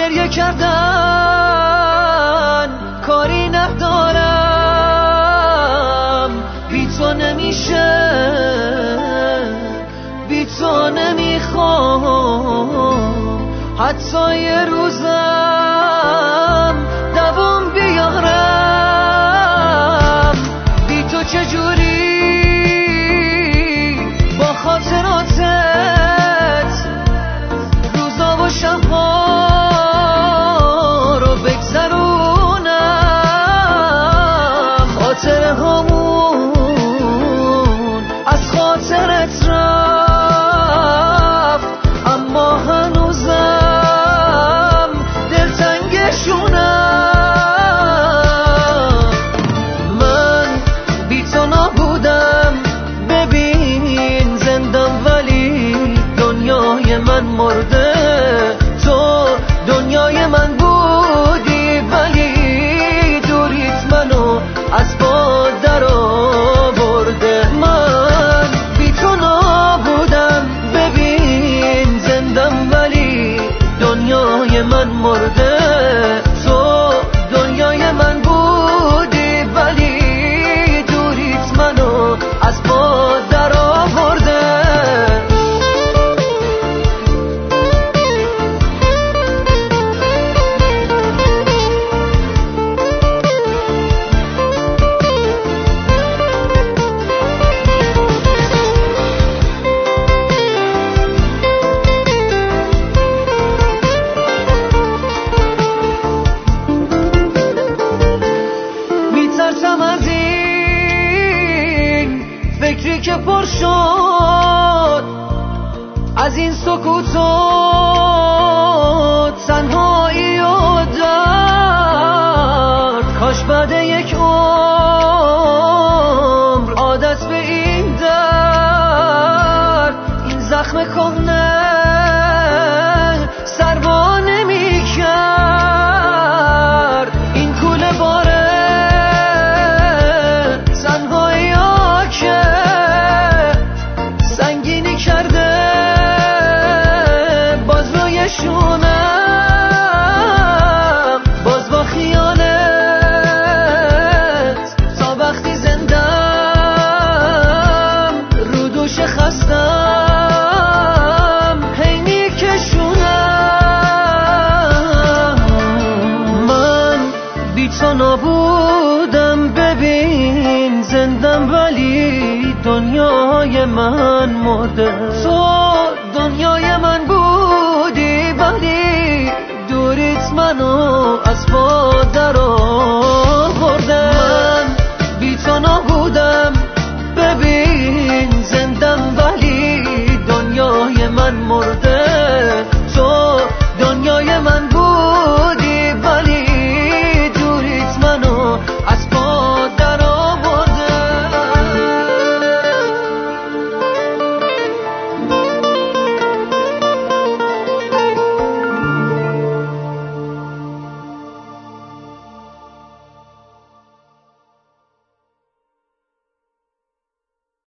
گریه کردن کاری ندارم، بی تو نمیشه، بی تو نمیخوام حتی یه روزم دوام بیارم. بی تو چجوری با خاطراتت روزا و شبها رو بگذرونم. خاطره هامون از خاطرت رفت، اما هنوزم دلتنگشونم. من بی تو نبودم، ببین زندم ولی دنیای من مرده. تو دنیای من بودی ولی دوریت منو از باد در آورده. من بی تو نبودم، ببین زندم ولی دنیای من مرده. تو دنیای من بودی ولی دوریت منو از باد در آورده. میترسم از این فکری که پر شد از این سکوت و تنهایی و درد. کاش بعد یک عمر عادت به این درد، این زخم کهنه سربا نمی کرد. این کوله باره تنهایی ها که سنگینی کرده باز روی شونم، باز با خیالت تا وقتی زندم رو دوش خستم هی میکشونم. من بی تو نبودم، ببین زندم ولی دنیای من مرده. تو دنیای من بودی ولی دوریت منو از